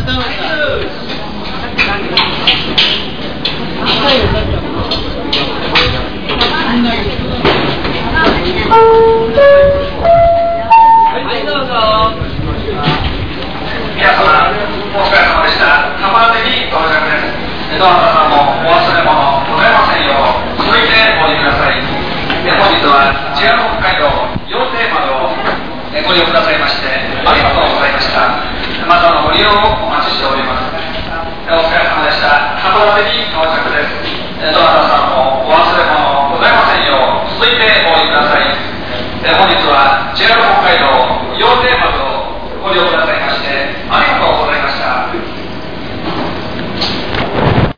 ご利用くださいましてありがとうございました。またのご利用をお待ちしております。お疲れ様でした。函館に到着です。どなたさんもお忘れ物ございませんよう続いてお降りください。本日は JR 北海道羊蹄窓をご利用ください。